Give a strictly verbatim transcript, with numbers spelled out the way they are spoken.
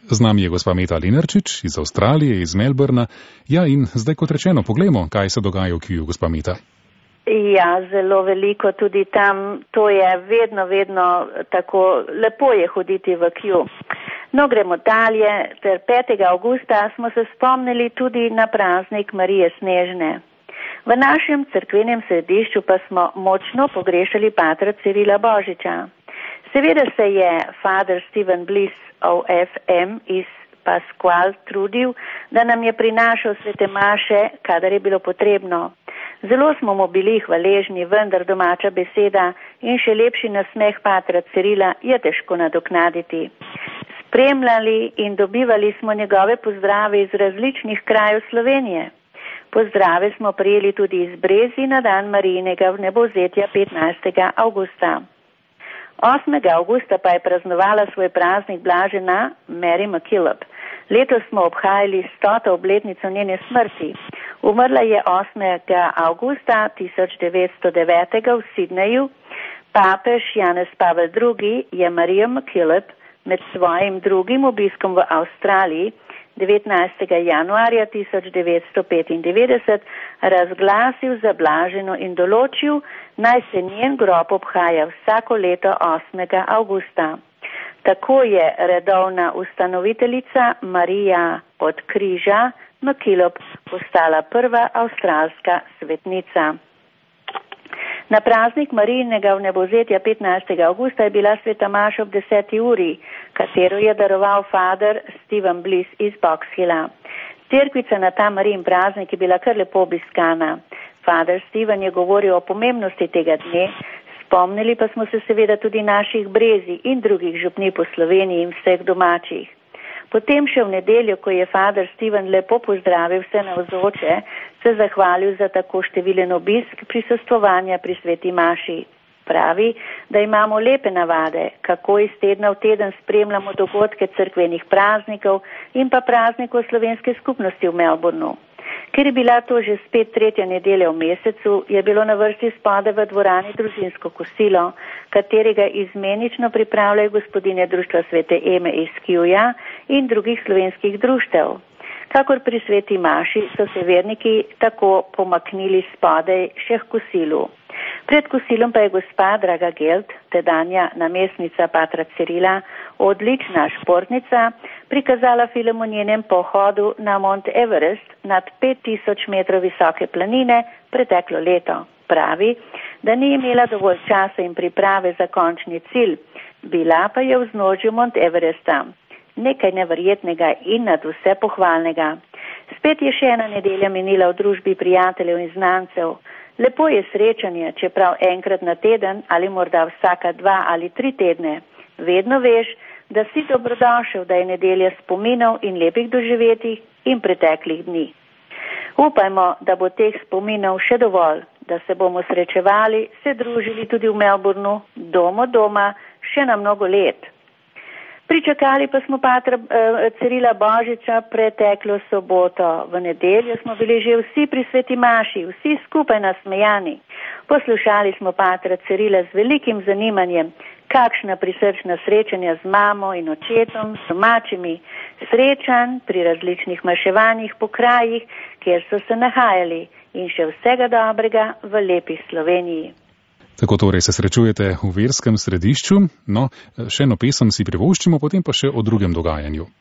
Z nami je gospa Meta Lenarčič iz Avstralije, iz Melbourna. Ja, in zdaj kot rečeno, poglejmo, kaj se dogaja v Kewu, gospa Meta. Ja, zelo veliko tudi tam. To je vedno, vedno tako lepo je hoditi v Kewu. No, gremo dalje. Ter petega avgusta smo se spomnili tudi na praznik Marije Snežne. V našem cerkvenem središču pa smo močno pogrešali patra Cirila Božiča. Seveda se je Father Stephen Bliss O F M iz Pasqual trudil, da nam je prinašal svete maše, kadar je bilo potrebno. Zelo smo mu bili hvaležni, vendar domača beseda in še lepši nasmeh patra Cirila je težko nadoknaditi. Spremljali in dobivali smo njegove pozdrave iz različnih krajev Slovenije. Pozdrave smo prijeli tudi iz Brezi na dan Marijinega vnebovzetja petnajstega avgusta. osmega avgusta pa je praznovala svoj praznik blažena Mary MacKillop. Letos smo obhajali stoto obletnico njene smrti. Umrla je osmega avgusta tisoč devetsto devet v Sydneyju. Papež Janez Pavel drugi je Marijo MacKillop med svojim drugim obiskom v Avstraliji devetnajstega januarja tisoč devetsto petindevetdeset razglasil za blaženo in določil, naj se njen grob obhaja vsako leto osmega avgusta. Tako je redovna ustanoviteljica Marija od Križa MacKillop postala prva avstralska svetnica. Na praznik Marijinega vnebovzetja petnajstega avgusta je bila sveta maša ob deseti uri, katero je daroval Father Stephen Bliss iz Box Hilla. Cerkvica na ta Marijin praznik je bila kar lepo obiskana. Father Stephen je govoril o pomembnosti tega dne, spomnili pa smo se seveda tudi naših Brezi in drugih župni po Sloveniji in vseh domačih. Potem še v nedeljo, ko je Father Stephen lepo pozdravil vse navzoče, se zahvalil za tako številen obisk prisostvovanja pri sveti maši. Pravi, da imamo lepe navade, kako iz tedna v teden spremljamo dogodke cerkvenih praznikov in pa praznikov slovenske skupnosti v Melbournu. Ker je bila to že spet tretja nedelja v mesecu, je bilo na vrsti spode v dvorani družinsko kosilo, katerega izmenično pripravljajo gospodinje Društva svete Eme iz Kewja in drugih slovenskih društev. Kakor pri sveti maši so se verniki tako pomaknili spodaj še k kosilu. Pred kosilom pa je gospa Draga Gelt, tedanja namestnica patra Cirila, odlična športnica, prikazala film o njenem pohodu na Mount Everest nad pet tisoč metrov visoke planine preteklo leto. Pravi, da ni imela dovolj časa in priprave za končni cilj, bila pa je v vznožju Mount Everesta. Nekaj neverjetnega in nad vse pohvalnega. Spet je še ena nedelja minila v družbi prijateljev in znancev. Lepo je srečanje, čeprav enkrat na teden ali morda vsaka dva ali tri tedne. Vedno veš, da si dobrodošel, da je nedelja spominov in lepih doživetij in preteklih dni. Upajmo, da bo teh spominov še dovolj, da se bomo srečevali, se družili tudi v Melbournu, doma doma, še na mnogo let. Pričakali pa smo patra eh, Cirila Božiča preteklo soboto. V nedeljo smo bili že vsi pri sveti maši, vsi skupaj nasmejani. Poslušali smo patra Cirila z velikim zanimanjem, kakšna prisrčna srečanja z mamo in očetom, s domačimi, srečanj pri različnih maševanjih po krajih, kjer so se nahajali, in še vsega dobrega v lepi Sloveniji. Tako torej se srečujete v verskem središču, no, še eno pesem si privoščimo, potem pa še o drugem dogajanju.